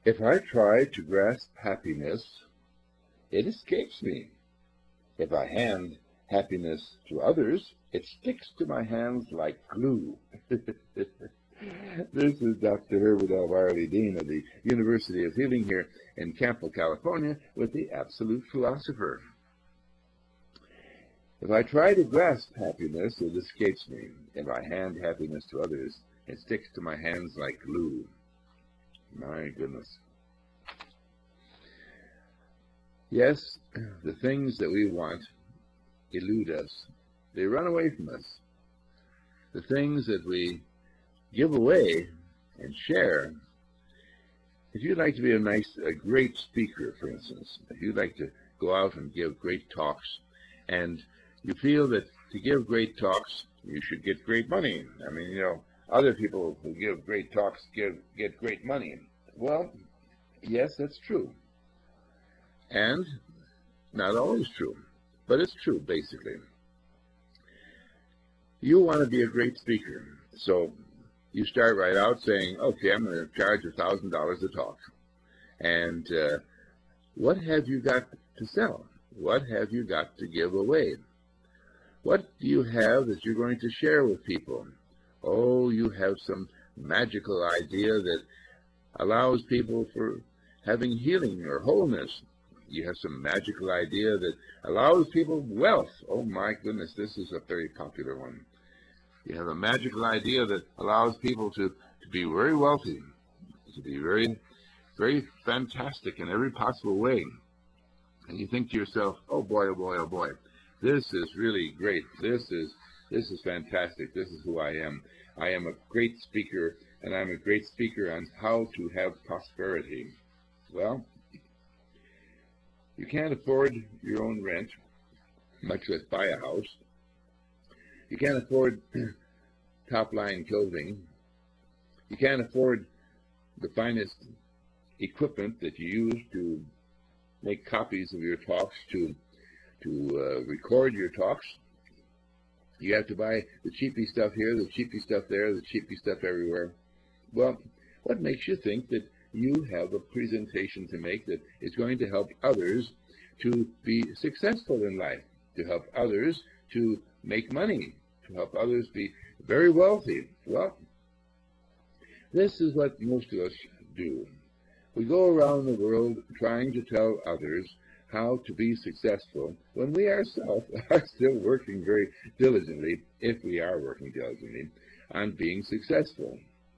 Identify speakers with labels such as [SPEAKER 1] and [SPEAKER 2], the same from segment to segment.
[SPEAKER 1] If I try to grasp happiness, it escapes me. If I hand happiness to others, it sticks to my hands like glue. This is Dr. Herbert L. Wiley, Dean of the University of Healing here in Campo, California, with the Absolute Philosopher. If I try to grasp happiness, it escapes me. If I hand happiness to others, it sticks to my hands like glue. My goodness. Yes, the things that we want elude us. They run away from us. The things that we give away and share. If you'd like to be a great speaker, for instance, if you'd like to go out and give great talks, and you feel that to give great talks, you should get great money. I mean, other people who give great talks get great money. Well, yes, that's true. And not always true, but it's true, basically. You want to be a great speaker, so you start right out saying, okay, I'm going to charge $1,000 a talk. And what have you got to sell? What have you got to give away? What do you have that you're going to share with people? Oh, you have some magical idea that allows people for having healing or wholeness. You have some magical idea that allows people wealth. Oh my goodness, this is a very popular one. You have a magical idea that allows people to be very wealthy, to be very, very fantastic in every possible way. And you think to yourself, oh boy, oh boy, oh boy, this is really great. This is fantastic. This is who I am. I am a great speaker, and I'm a great speaker on how to have prosperity. Well, you can't afford your own rent, much less buy a house. You can't afford top-line clothing. You can't afford the finest equipment that you use to make copies of your talks, to record your talks. You have to buy the cheapy stuff here, the cheapy stuff there, the cheapy stuff everywhere. Well, what makes you think that you have a presentation to make that is going to help others to be successful in life, to help others to make money, to help others be very wealthy? Well, this is what most of us do. We go around the world trying to tell others how to be successful when we ourselves are still working very diligently, if we are working diligently, on being successful.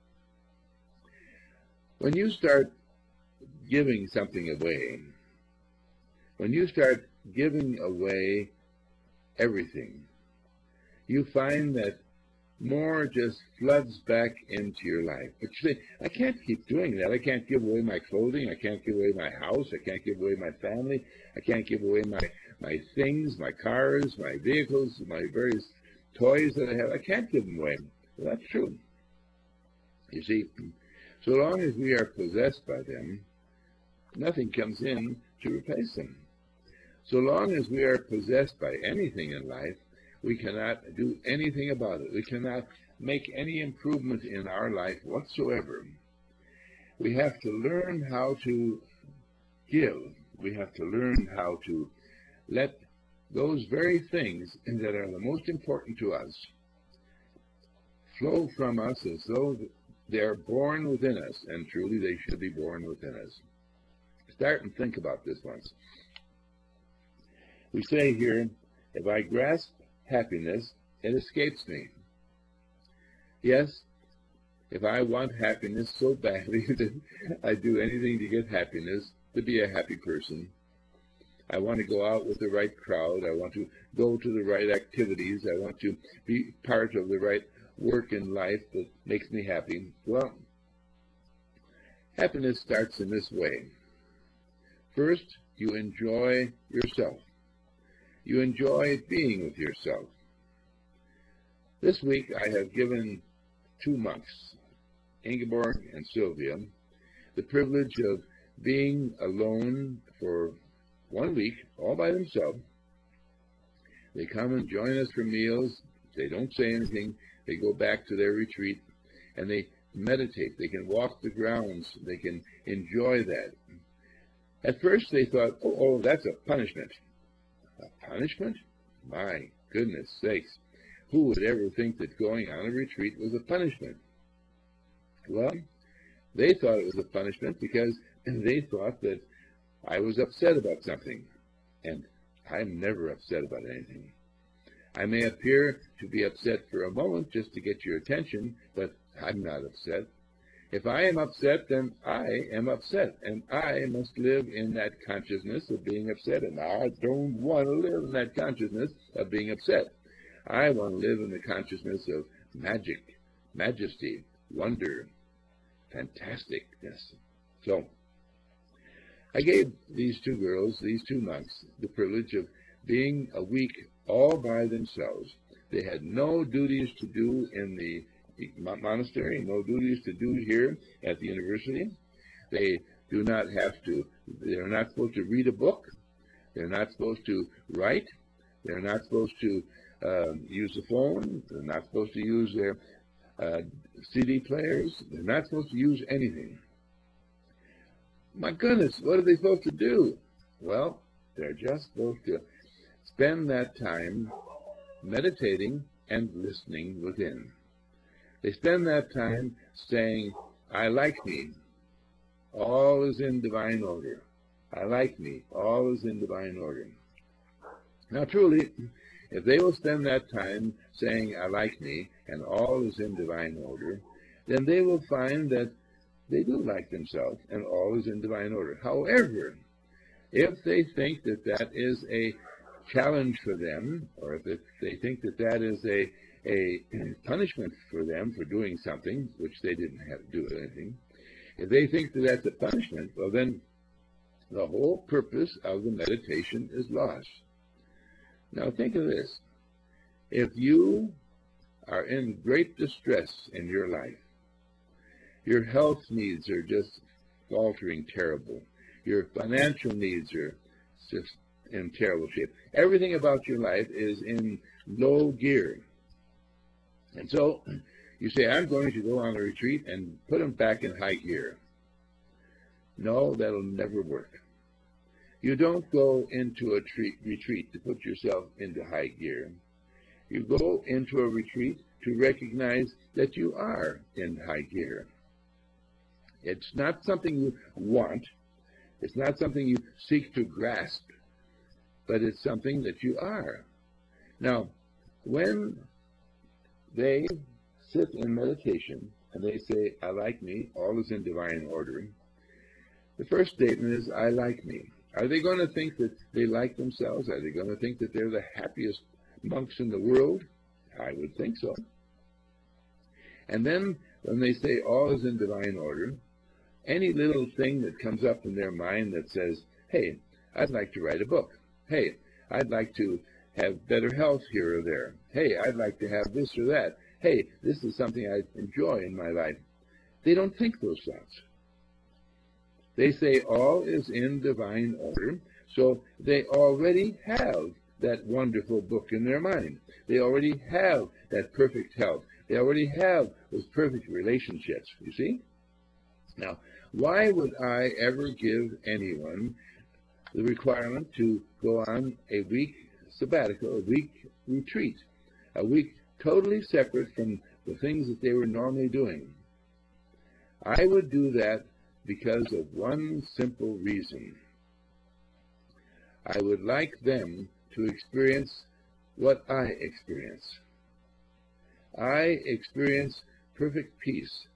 [SPEAKER 1] When you start giving something away, when you start giving away everything, you find that more just floods back into your life. But you say, I can't keep doing that. I can't give away my clothing. I can't give away my house. I can't give away my family. I can't give away my things, my cars, my vehicles, my various toys that I have. I can't give them away. Well, that's true. You see, so long as we are possessed by them, nothing comes in to replace them. So long as we are possessed by anything in life, we cannot do anything about it. We cannot make any improvement in our life whatsoever. We have to learn how to give. We have to learn how to let those very things that are the most important to us flow from us as though they are born within us, and truly they should be born within us. Start and think about this once. We say here, if I grasp happiness, it escapes me. Yes, if I want happiness so badly that I do anything to get happiness, to be a happy person. I want to go out with the right crowd. I want to go to the right activities. I want to be part of the right work in life that makes me happy. Well, happiness starts in this way. First, you enjoy yourself. You enjoy being with yourself. This week I have given 2 monks, Ingeborg and Sylvia, the privilege of being alone for 1 week, all by themselves. They come and join us for meals. They don't say anything. They go back to their retreat, and they meditate. They can walk the grounds. They can enjoy that. At first they thought, oh, that's a punishment. A punishment? My goodness sakes. Who would ever think that going on a retreat was a punishment? Well, they thought it was a punishment because they thought that I was upset about something. And I'm never upset about anything. I may appear to be upset for a moment just to get your attention, but I'm not upset. If I am upset, then I am upset, and I must live in that consciousness of being upset, and I don't want to live in that consciousness of being upset. I want to live in the consciousness of magic, majesty, wonder, fantasticness. So, I gave these two girls, these two monks, the privilege of being a week all by themselves. They had no duties to do in the monastery, no duties to do here at the university. They do not have to, they're not supposed to read a book. They're not supposed to write. They're not supposed to use the phone. They're not supposed to use their CD players. They're not supposed to use anything. My goodness, what are they supposed to do? Well, they're just supposed to spend that time meditating and listening within. They spend that time saying, I like me. All is in divine order. I like me. All is in divine order. Now, truly, if they will spend that time saying, I like me, and all is in divine order, then they will find that they do like themselves, and all is in divine order. However, if they think that that is a challenge for them, or if they think that that is a punishment for them for doing something, which they didn't have to do anything, if they think that that's a punishment, well then the whole purpose of the meditation is lost. Now think of this. If you are in great distress in your life, your health needs are just faltering terrible. Your financial needs are just in terrible shape. Everything about your life is in low gear. And so you say, I'm going to go on a retreat and put them back in high gear. No, that'll never work. You don't go into a retreat to put yourself into high gear. You go into a retreat to recognize that you are in high gear. It's not something you want. It's not something you seek to grasp, but it's something that you are. Now, when they sit in meditation and they say, I like me, all is in divine order, the first statement is, I like me. Are they going to think that they like themselves? Are they going to think that they're the happiest monks in the world? I would think so. And then when they say all is in divine order, any little thing that comes up in their mind that says, hey, I'd like to write a book. Hey, I'd like to have better health here or there. Hey, I'd like to have this or that. Hey, this is something I enjoy in my life. They don't think those thoughts. They say all is in divine order, so they already have that wonderful book in their mind. They already have that perfect health. They already have those perfect relationships, you see? Now, why would I ever give anyone the requirement to go on a week sabbatical, a week retreat, a week totally separate from the things that they were normally doing? I would do that because of one simple reason. I would like them to experience what I experience. I experience perfect peace.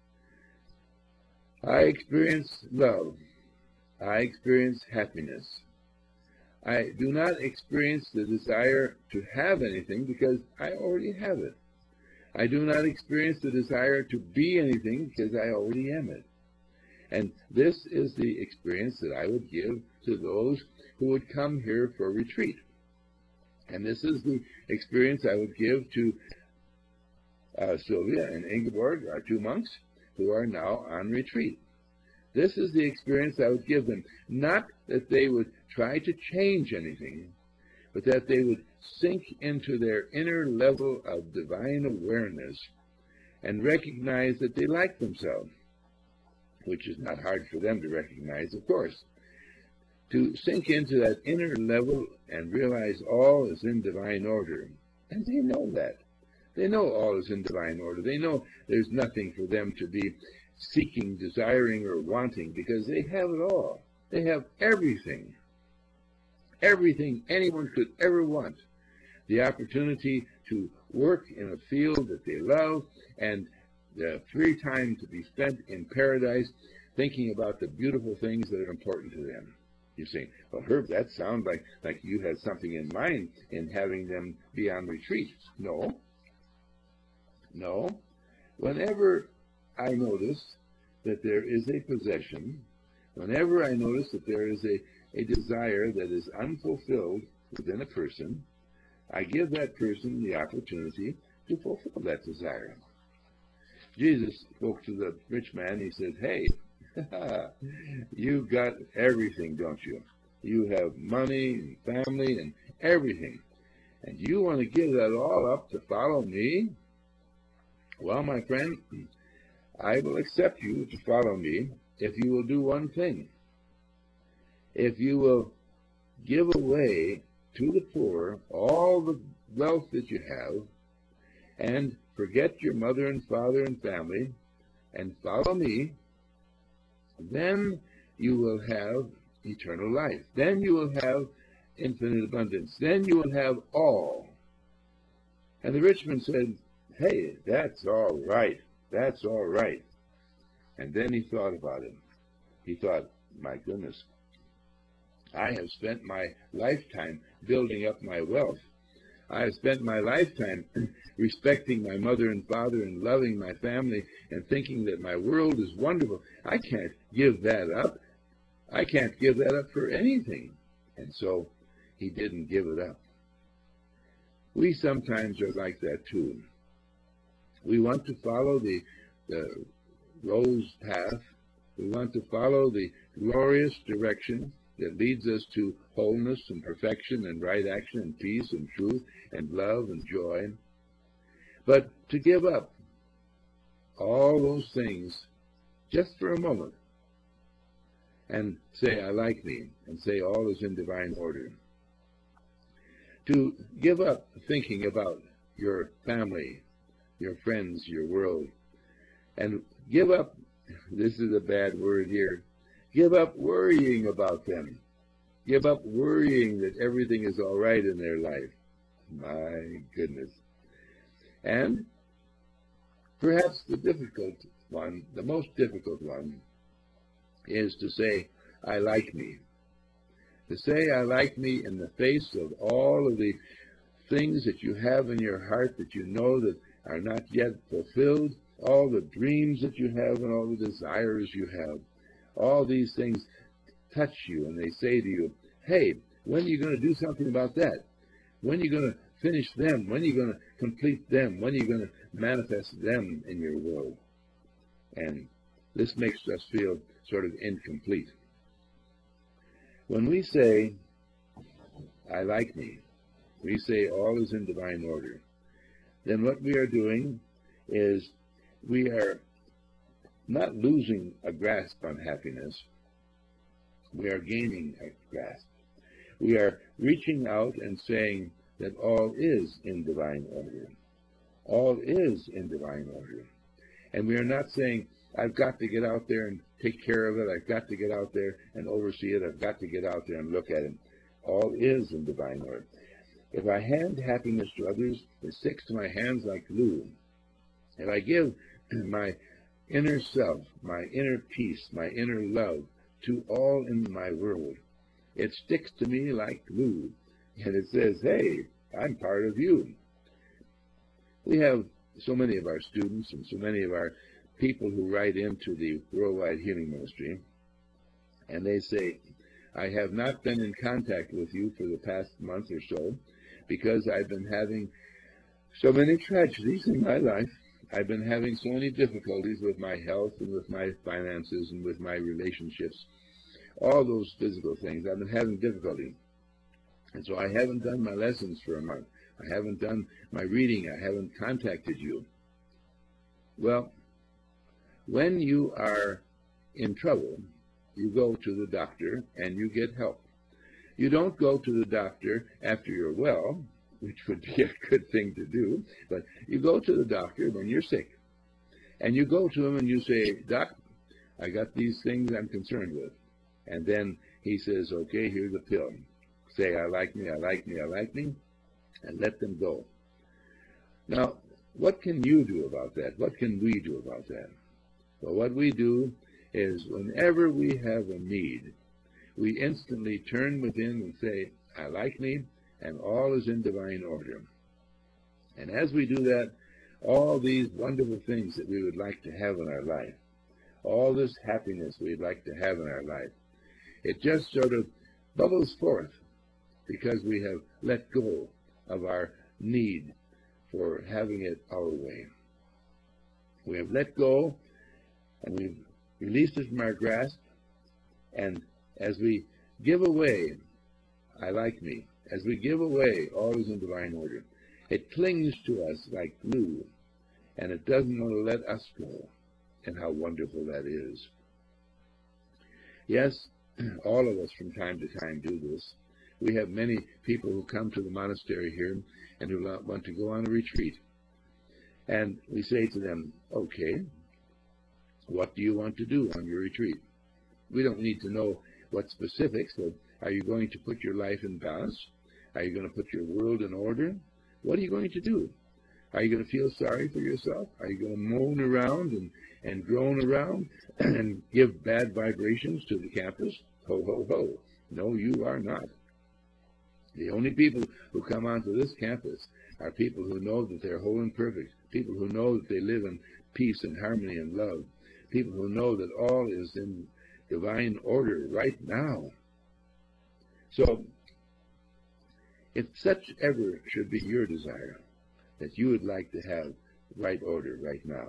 [SPEAKER 1] I experience love. I experience happiness. I do not experience the desire to have anything because I already have it. I do not experience the desire to be anything because I already am it. And this is the experience that I would give to those who would come here for a retreat. And this is the experience I would give to Sylvia and Ingeborg, our two monks, who are now on retreat. This is the experience I would give them. Not that they would try to change anything, but that they would sink into their inner level of divine awareness and recognize that they like themselves, which is not hard for them to recognize, of course. To sink into that inner level and realize all is in divine order. And they know that. They know all is in divine order. They know there's nothing for them to be seeking, desiring, or wanting, because they have it all. They have everything. Everything anyone could ever want. The opportunity to work in a field that they love, and the free time to be spent in paradise thinking about the beautiful things that are important to them. You say, well, Herb, that sounds like you had something in mind in having them be on retreat. No. Whenever I notice that there is a possession, whenever I notice that there is a desire that is unfulfilled within a person, I give that person the opportunity to fulfill that desire. Jesus spoke to the rich man. He said, hey, you've got everything, don't you? You have money and family and everything. And you want to give that all up to follow me? Well, my friend, I will accept you to follow me if you will do one thing. If you will give away to the poor all the wealth that you have, and forget your mother and father and family, and follow me, then you will have eternal life. Then you will have infinite abundance. Then you will have all. And the rich man said, hey, that's all right. That's all right. And then he thought about it. He thought, my goodness, I have spent my lifetime building up my wealth. I have spent my lifetime respecting my mother and father and loving my family and thinking that my world is wonderful. I can't give that up. I can't give that up for anything. And so he didn't give it up. We sometimes are like that too. We want to follow the rose path. We want to follow the glorious direction that leads us to wholeness and perfection and right action and peace and truth and love and joy. But to give up all those things just for a moment and say, I like me, and say all is in divine order. To give up thinking about your family, your friends, your world, and give up, this is a bad word here, give up worrying about them. Give up worrying that everything is all right in their life. My goodness. And perhaps the difficult one, the most difficult one, is to say, I like me. To say I like me in the face of all of the things that you have in your heart that you know that are not yet fulfilled, all the dreams that you have and all the desires you have. All these things touch you and they say to you, hey, when are you going to do something about that? When are you going to finish them? When are you going to complete them? When are you going to manifest them in your world? And this makes us feel sort of incomplete. When we say, I like me, we say all is in divine order, then what we are doing is we are not losing a grasp on happiness. We are gaining a grasp. We are reaching out and saying that all is in divine order. All is in divine order. And we are not saying, I've got to get out there and take care of it. I've got to get out there and oversee it. I've got to get out there and look at it. All is in divine order. If I hand happiness to others, it sticks to my hands like glue. If I give my inner self, my inner peace, my inner love to all in my world, it sticks to me like glue. And it says, hey, I'm part of you. We have so many of our students and so many of our people who write into the Worldwide Healing Ministry, and they say, I have not been in contact with you for the past month or so because I've been having so many tragedies in my life. I've been having so many difficulties with my health and with my finances and with my relationships, all those physical things. I've been having difficulty. And so I haven't done my lessons for a month. I haven't done my reading. I haven't contacted you. Well, when you are in trouble, you go to the doctor and you get help. You don't go to the doctor after you're well, which would be a good thing to do, but you go to the doctor when you're sick. And you go to him and you say, Doc, I got these things I'm concerned with. And then he says, okay, here's a pill. Say, I like me, I like me, I like me, and let them go. Now, what can you do about that? What can we do about that? Well, what we do is whenever we have a need, we instantly turn within and say, I like me, and all is in divine order. And as we do that, all these wonderful things that we would like to have in our life, all this happiness we'd like to have in our life, it just sort of bubbles forth because we have let go of our need for having it our way. We have let go and we've released it from our grasp, and as we give away, I like me, as we give away all is in divine order, it clings to us like glue, and it doesn't want to let us go, and how wonderful that is. Yes, all of us from time to time do this. We have many people who come to the monastery here and who want to go on a retreat. And we say to them, okay, what do you want to do on your retreat? We don't need to know what specifics, but are you going to put your life in balance? Are you going to put your world in order? What are you going to do? Are you going to feel sorry for yourself? Are you going to moan around and groan around and give bad vibrations to the campus? Ho, ho, ho. No, you are not. The only people who come onto this campus are people who know that they're whole and perfect, people who know that they live in peace and harmony and love, people who know that all is in divine order right now. So, if such ever should be your desire, that you would like to have right order right now,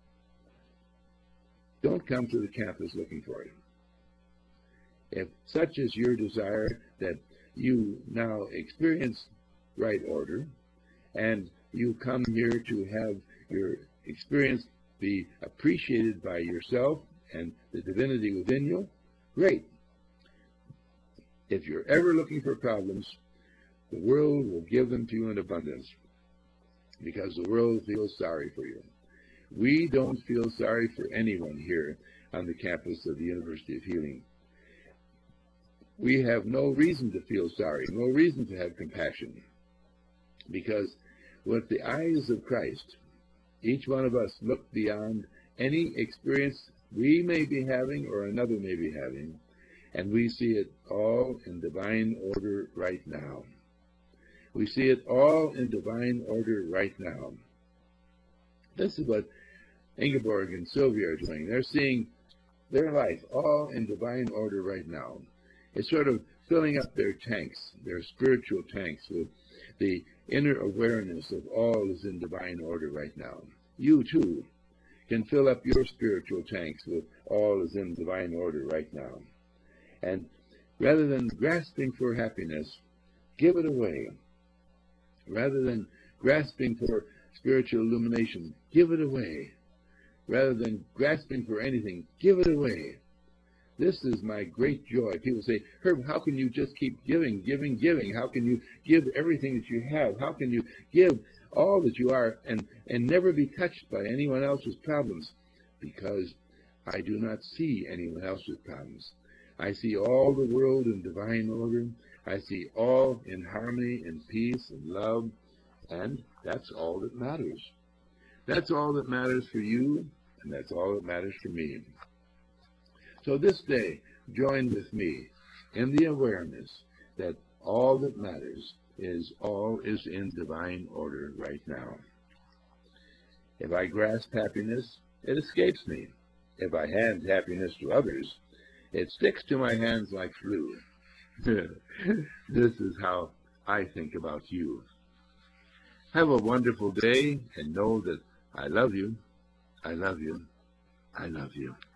[SPEAKER 1] don't come to the campus looking for it. If such is your desire that you now experience right order, and you come here to have your experience be appreciated by yourself and the divinity within you, great. If you're ever looking for problems, the world will give them to you in abundance, because the world feels sorry for you. We don't feel sorry for anyone here on the campus of the University of Healing. We have no reason to feel sorry, no reason to have compassion, because with the eyes of Christ, each one of us look beyond any experience we may be having or another may be having, and we see it all in divine order right now. We see it all in divine order right now. This is what Ingeborg and Sylvia are doing. They're seeing their life all in divine order right now. It's sort of filling up their tanks, their spiritual tanks, with the inner awareness of all is in divine order right now. You, too, can fill up your spiritual tanks with all is in divine order right now. And rather than grasping for happiness, give it away. Rather than grasping for spiritual illumination, give it away. Rather than grasping for anything, give it away. This is my great joy. People say, Herb, how can you just keep giving, giving, giving? How can you give everything that you have? How can you give all that you are and never be touched by anyone else's problems? Because I do not see anyone else's problems. I see all the world in divine order. I see all in harmony and peace and love, and that's all that matters. That's all that matters for you, and that's all that matters for me. So this day, join with me in the awareness that all that matters is all is in divine order right now. If I grasp happiness, it escapes me. If I hand happiness to others, it sticks to my hands like glue. This is how I think about you. Have a wonderful day, and know that I love you, I love you, I love you.